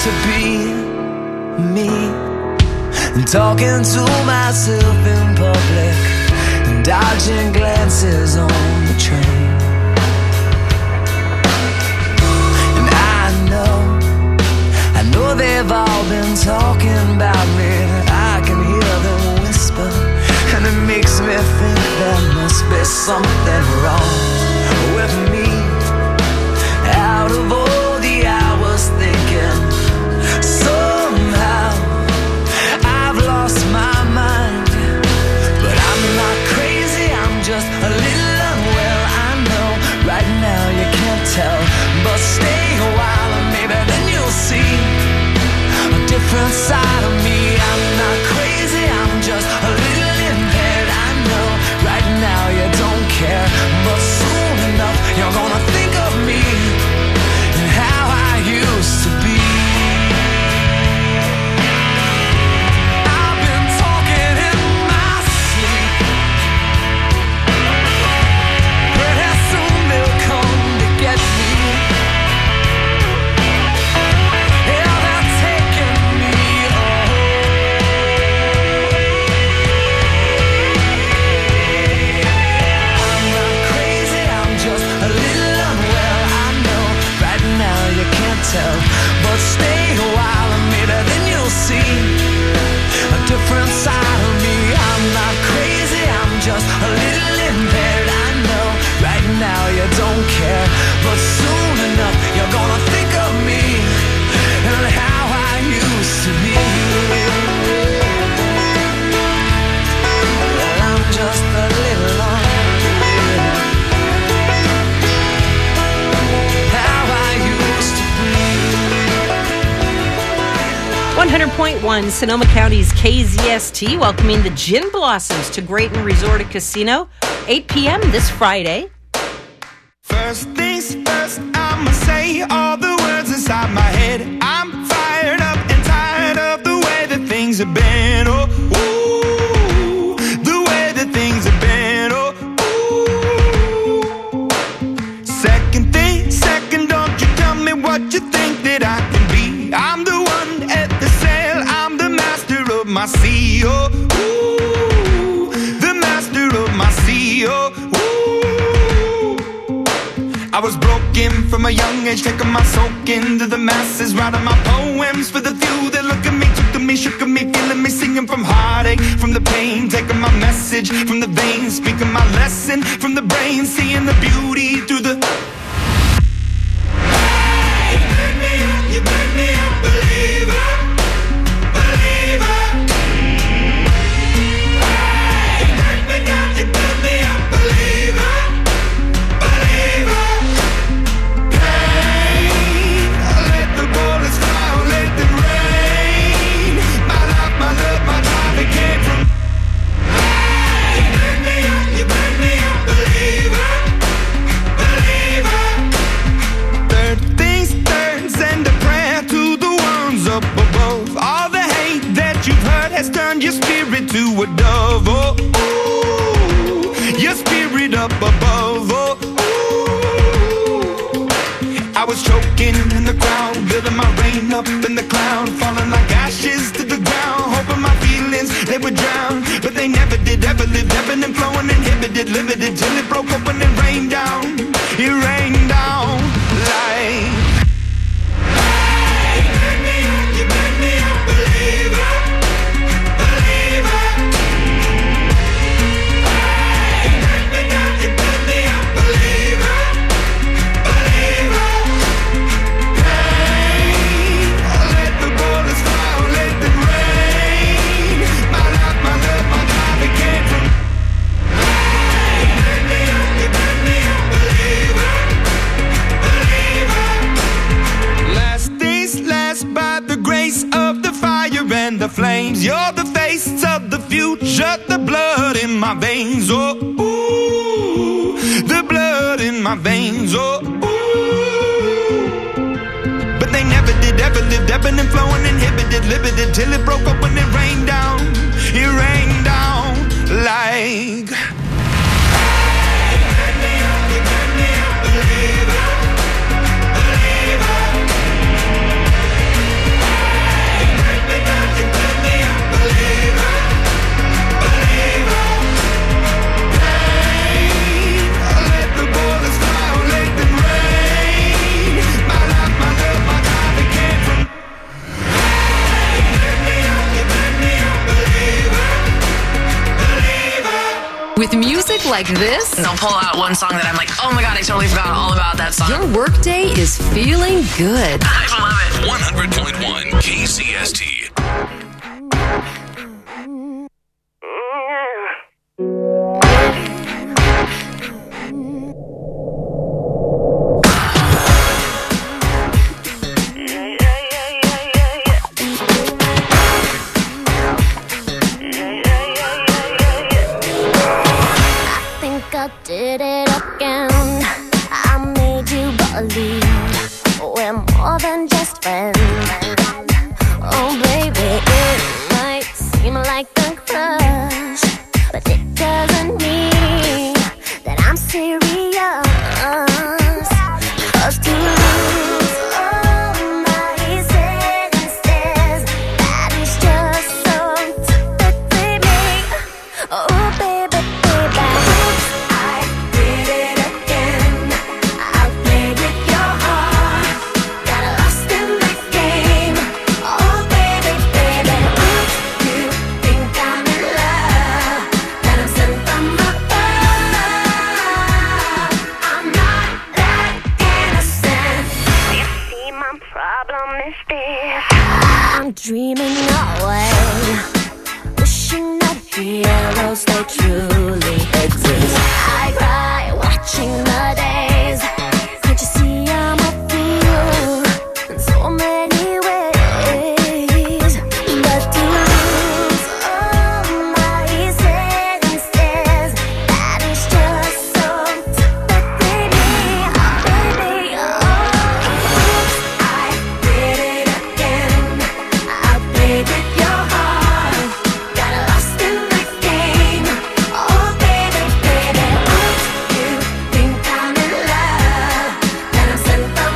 used to be me, and talking to myself in public, and dodging glances on the train. And I know they've all been talking about me. I can hear them whisper, and it makes me think there must be something wrong with me. Out of all the hours thinking, somehow I've lost my mind. But I'm not crazy, I'm just a little unwell. I know right now you can't tell, but stay a while and maybe then you'll see a different side of me. I'm not crazy, I'm just a little impaired. I know right now you don't care, but soon enough you're gonna think of me and how I used to be. I've been talking in my sleep. Pretty soon they'll come to get me. Yeah, they're taking me I'm not crazy, I'm just a little unwell. I know right now you can't tell, but stay a while and maybe then you'll see a different side of me. I'm not crazy, I'm just a little impaired. I know right now you don't care, but soon enough you're gonna think of me and how I used to be. Well, I'm just a little unweird. How I used to be. 100.1 Sonoma County's KZST welcoming the Gin Blossoms to Grayton Resort and Casino, 8 p.m. this Friday. First things first, I'ma say all the words inside my head. I'm fired up and tired of the way that things have been. Oh, ooh, the way that things have been. Oh, ooh. Second thing, second, don't you tell me what you think that I can be. I'm the one at the sail, I'm the master of my sea. Oh, ooh, the master of my sea. Oh, ooh. I was broken from a young age, taking my soak into the masses, writing my poems for the few that look at me, took to me, shook at me, feeling me, singing from heartache, from the pain, taking my message from the veins, speaking my lesson from the brain, seeing the beauty through the... Hey, you make me a believer, believer. Hey, you make me a believer, believer. Let the bullets fly, let them rain. My life, my love, my drive, it came from. Hey, you make me a believer, believer. Third things third, send a prayer to the ones up above. All the hate that you've heard has turned your spirit to a dove. Oh, ooh, your spirit up above. Oh, ooh. I was choking in the crowd, building my rain up in the cloud, falling like ashes to the ground, hoping my feelings they would drown, but they never did. Ever lived, ebbing and flowing, inhibited, limited, till it broke open and rained down. It rained down like. Hey, you make me a believer, believer. Hey, you make me a believer, believer. Hey, let the bullets fly, let them rain. My life, my love, my drive, it came from. Hey, you make me a believer, believer. Last things last, by the grace of the fire and the flames. You're the face of the future, the blood in my veins. Oh, ooh, the blood in my veins. Oh, ooh. But they never did, ever lived, ebbing and flowing, inhibited, limited, till it broke open and rained down. It rained down like. Hey, you make me a believer, believer. like this? They'll pull out one song that I'm like, oh my God, I totally forgot all about that song. Your workday is feeling good. I love it. 100.1 KCST. I did it again. I made you believe we're more than just friends. Oh baby, it might seem like a crush, but it doesn't mean that I'm serious. 'Cause to lose all my senses, that is just so typically me. Oh baby, baby, I did it again. I played with your heart, got lost in the game. Oh baby, baby, you think I'm in love, that I'm sent from above. I'm not that innocent. You see, my problem is this: I'm dreaming away, wishing that heroes they truly exist. I cry watching the days. Can't you see I'm a fool in so many ways? But to lose all my senses, that is just so typically me. Oh baby, oh, oops, I did it again. I played with your heart, got lost in the game. Oh baby, baby, oops, you think I'm in love, that I'm sent from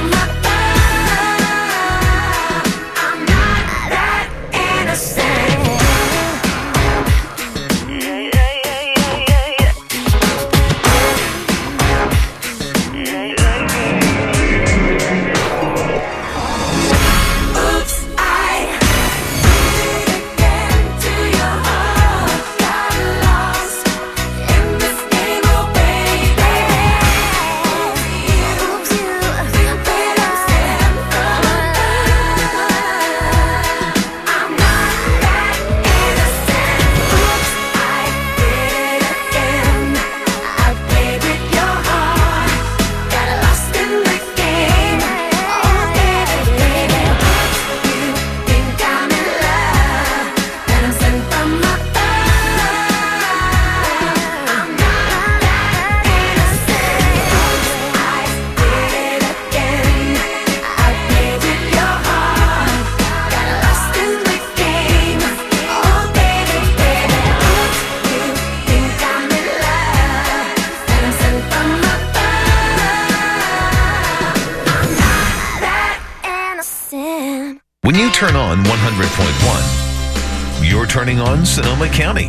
above. I'm not that innocent. Oops, I did it again to your heart, got lost in this game, oh baby. Oops, you think I'm sent from above. I'm not that innocent. Oops, I did it again. I played with your heart, got lost in the game. Oh baby, baby, oops, you think I'm in love, that I'm sent from above. I'm not that innocent. Oops, I did it again. I played with your heart, got lost in the game. Oh baby, baby, oops, you think I'm in love, that I'm sent from above. I'm not that innocent. When you turn on 100.1, you're turning on Sonoma County.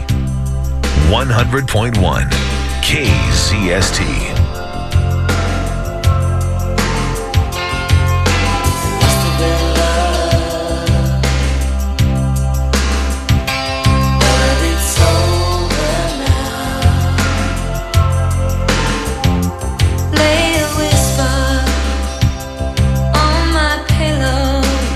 100.1 KCST. Lay a whisper on my pillow.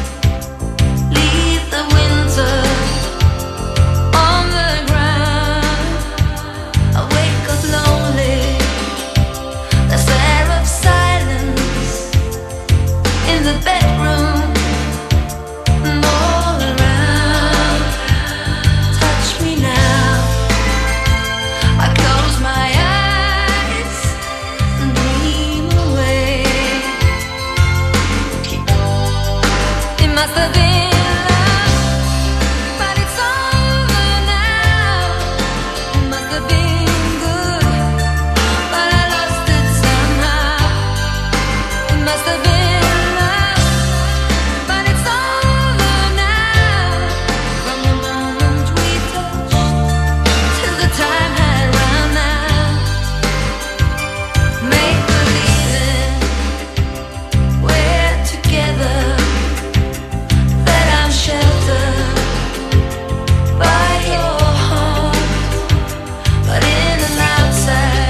Leave the winter on the ground. I wake up lonely. There's air of silence in the bedroom and all around. Touch me now. I close my eyes and dream away. It must have been love, but it's over now. It must have been good, but I lost it somehow. It must have been love, but it's over now. From the moment we touched till the time had run out. Make believing we're together, that I'm sheltered by your heart, but in and outside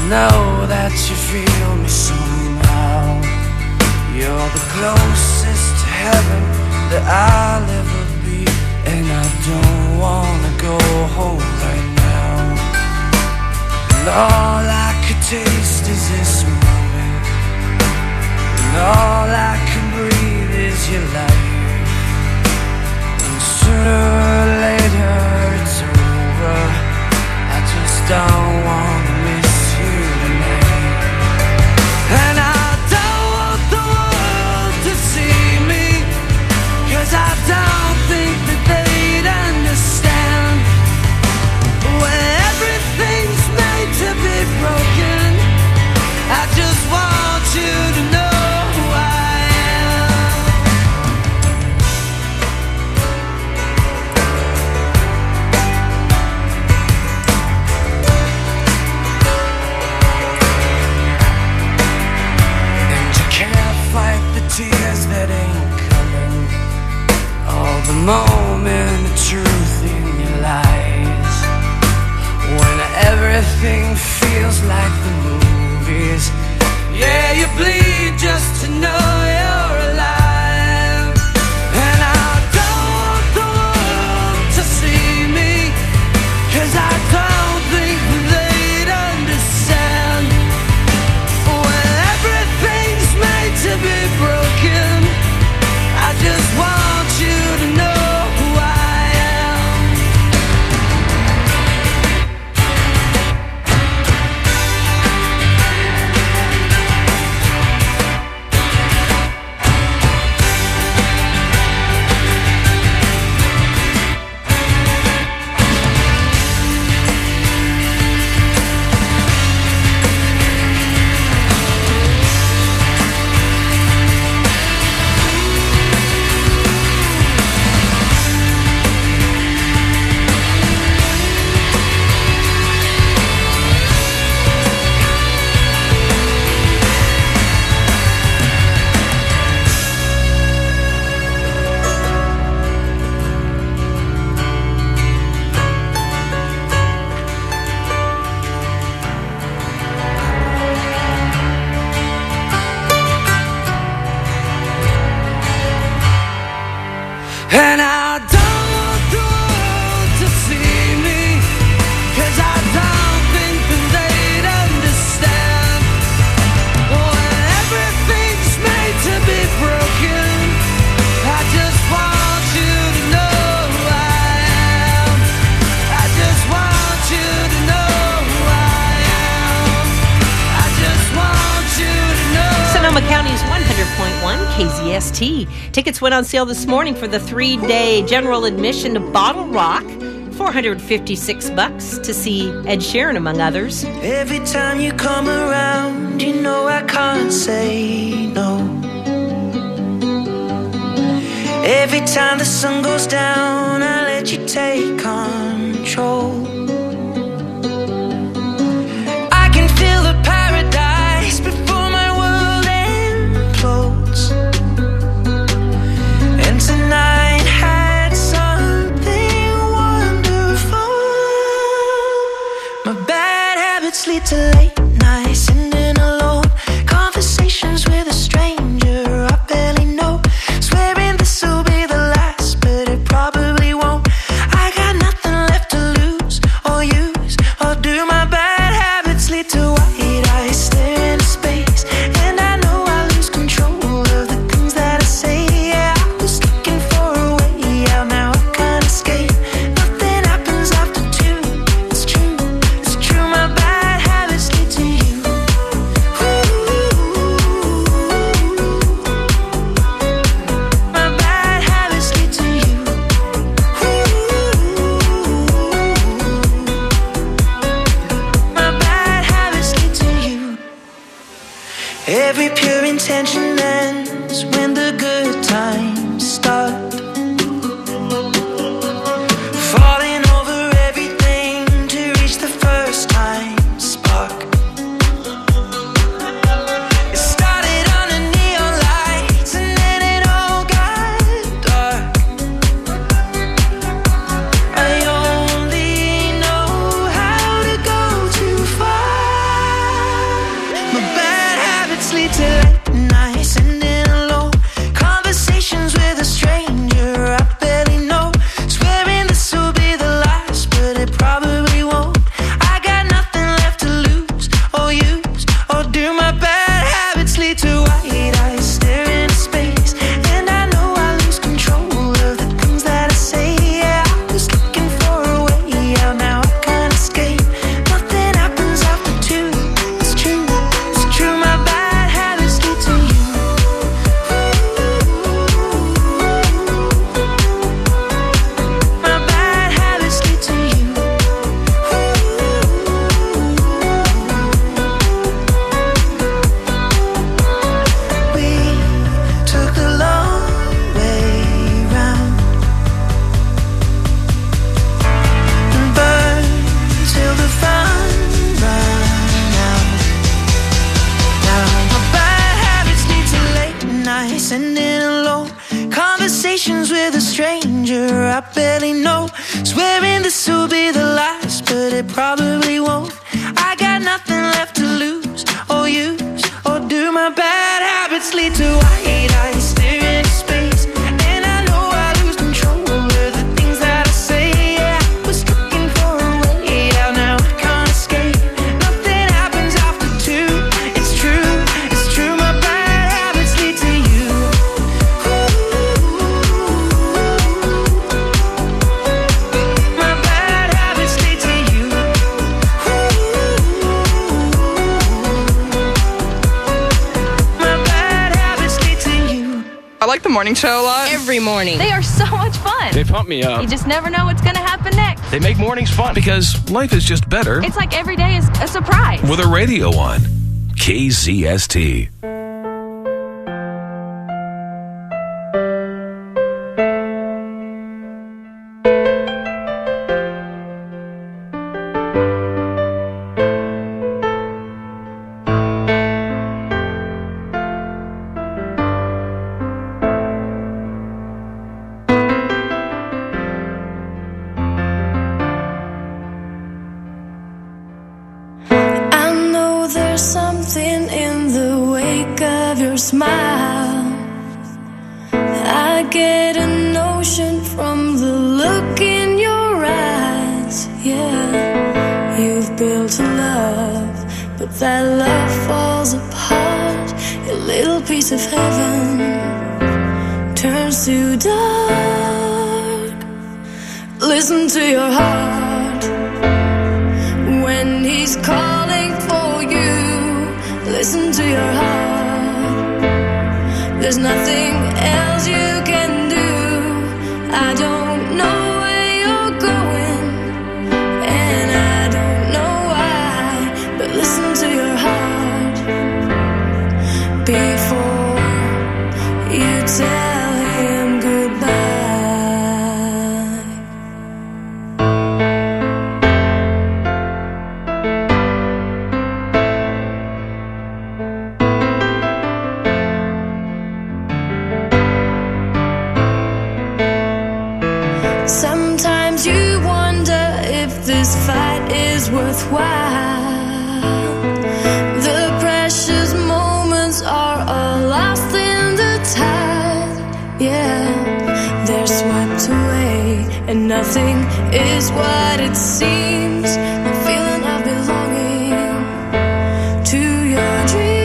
know that you feel me somehow. You're the closest to heaven that I'll ever be, and I don't wanna go home right now. And all I could taste is this moment, and all I can breathe is your light. And sooner or later it's over. I just don't wanna miss you tonight. And I don't want the world to see me, 'cause I don't think that they'd understand. When everything's made to be broken, I just want you to know who I am. And you can't fight the tears that ain't coming, all the moment of truth in your lies. When everything feels like the movies, yeah, you bleed just to know you're alive. And I don't want the world to see me, 'cause I don't think they'd understand. When everything's made to be broken, I just want you to know who I am. And I don't want the world to see me, 'cause I don't think that they'd understand. When everything's made to be broken, I just want you to know who I am. I just want you to know who I am. I just want you to know. Sonoma County's 100.1 KZST. Tickets went on sale this morning for the 3-day general admission to Bottle Rock. $456 to see Ed Sheeran, among others. Every time you come around, you know I can't say no. Every time the sun goes down, I let you take control. I can feel the paradise before my world implodes. And tonight had something wonderful. My bad habits lead to late nights, sitting alone, conversations with a stranger I barely know, swearing this will be the last, but it probably won't. I got nothing left to lose or use or do. My bad habits lead to white eyes staring into space, and I know I lose control of the things that I say. Yeah, I was looking for a way out, now I can't escape. Nothing happens after 2. It's true, it's true. My bad habits lead to you. My bad habits lead to you. My bad habits lead to you. Every pure intention ends when the good times start. Falling over everything to reach the first time spark. It started under neon lights and then it all got dark. I only know how to go too far. barely know. Swearing this will be the last, but it probably won't. I got nothing left to lose or use or do. My bad habits lead to white eyes staring into space, and I know I lose control over the things that I say. Yeah, I was looking for a way out, now I can't escape. Nothing happens after two. It's true, it's true. My bad habits lead to you. My bad habits lead to you. My bad habits lead to you. I like the morning show a lot. Every morning. They are so much fun. They pump me up. You just never know what's going to happen next. They make mornings fun. Because life is just better It's like every day is a surprise. with a radio on. KZST. I know there's something in the wake of your smile. I get a notion from the look in your eyes. Yeah, you've built a love, but that love falls apart. Your little piece of heaven turns to dark. Listen to your heart when he's calling for you. Listen to your heart. There's nothing else you can do. I don't know where you're going, and I don't know why, but listen to your heart before you tell him goodbye. Sometimes you wonder if this fight is worthwhile. The precious moments are all lost in the tide. Yeah, they're swept away, and nothing is what it seems. The feeling of belonging to your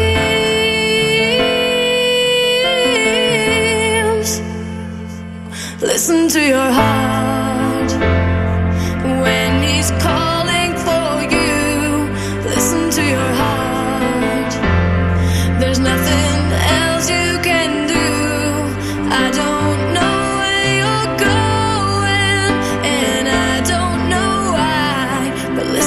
dreams. Listen to your heart when he's calling for you. Listen to your heart. There's nothing else you can do. I don't know where you're going, and I don't know why, but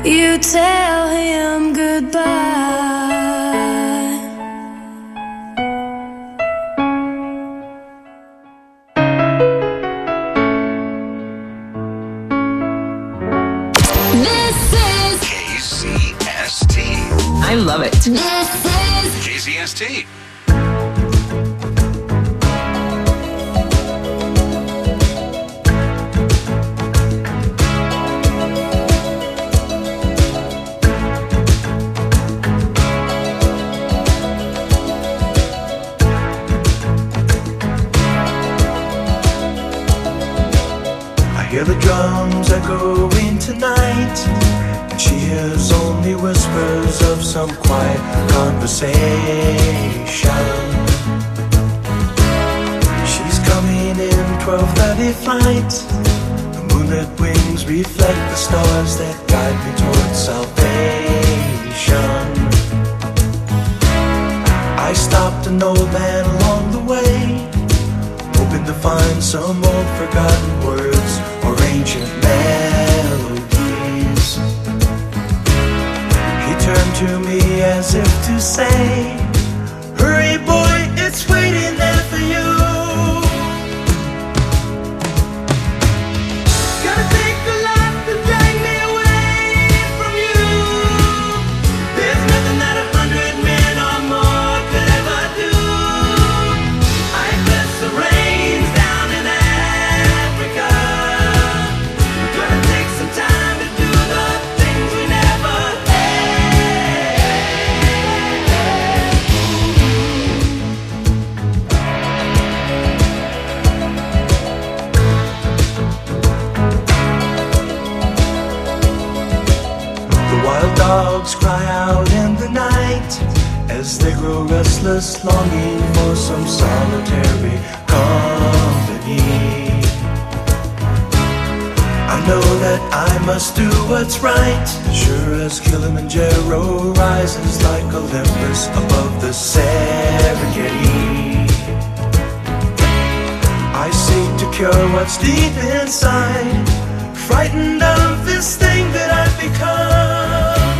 You tell him goodbye. This is KZST. I love it. this is KZST. I hear the drums echoing tonight, and she hears only whispers of some quiet conversation. She's coming in 12:30 flight. The moonlit wings reflect the stars that guide me towards salvation. I stopped an old man along the way, hoping to find some old forgotten words or ancient melodies. He turned to me as if to say, hurry boy, it's waiting there for you. Gotta take a lot to drag me away from you. There's nothing that 100 men or more could ever do. I bless the rains down in Africa. We're gonna take some time to do the things we never The wild dogs cry out in the night as they grow restless, longing for some solitary company. I know that I must do what's right, sure as Kilimanjaro rises like Olympus above the Serengeti. I seek to cure what's deep inside, frightened of this thing that I've become.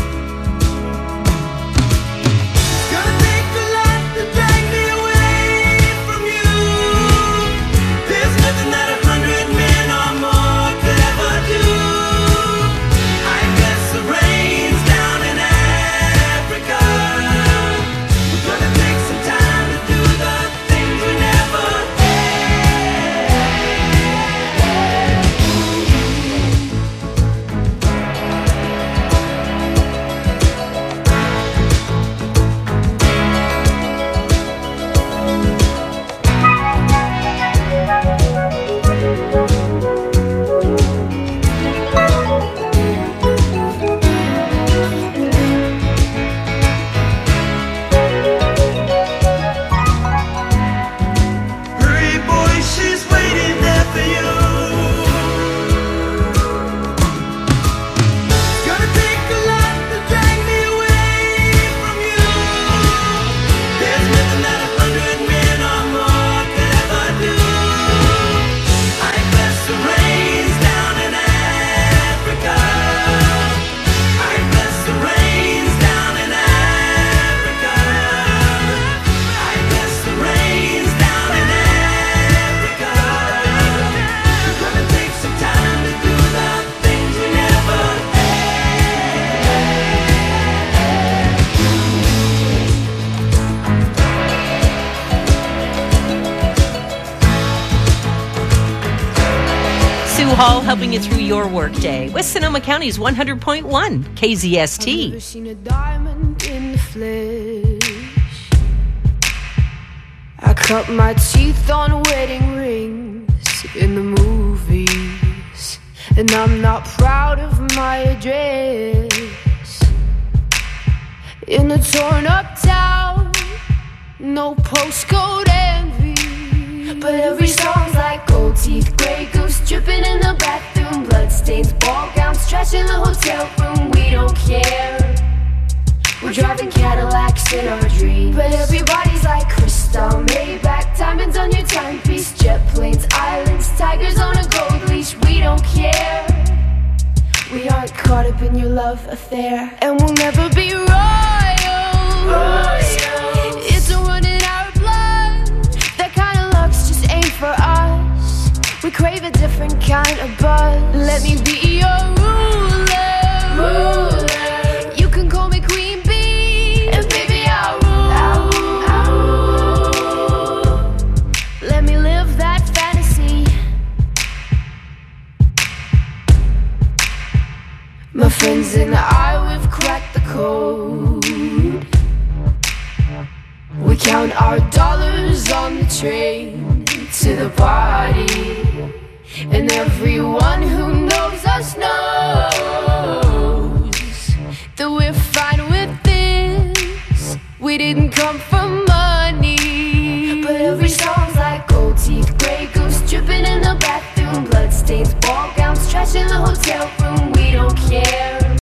Gonna take a lot to drag me away from you. There's nothing that 100 men or more could ever do. I bless the rains down in Africa. We're gonna take some time to do the things we never Hurry, boy, she's waiting there for you. Gonna take a lot to drag me away from you. There's nothing that 100 men or more could ever do. I bless the rains down in Africa. I bless the rains down in Africa. I bless the rains down in Africa. We're gonna take some time to do the things we never Sue Hall helping you through your workday with Sonoma County's 100.1 KZST. Never seen a diamond in the flesh. I cut my teeth on wedding rings in the movies, and I'm not proud of my address. In a torn up town, no postcode envy, but every song's like gold teeth, grey goose dripping in the bathroom, bloodstains, ball gowns, trash in the hotel room. We don't care. We're driving Cadillacs in our dreams, but everybody's like crystal, Maybach, diamonds on your timepiece, jet planes, islands, tigers on a gold leash. We don't care. We aren't caught up in your love affair, and we'll never be royals. It's a run in our blood. That kind of luck's just ain't for us. We crave a different kind of buzz. Let me be your ruler. You can call me Queen Bee, and baby I'll rule. Let me live that fantasy. My friends and I, we've cracked the code. We count our dollars on the train to the party, and everyone who knows us knows that we're fine with this. We didn't come for money, but every song's like gold teeth, grey goose dripping in the bathroom, bloodstains, ball gowns, trash in the hotel room. We don't care.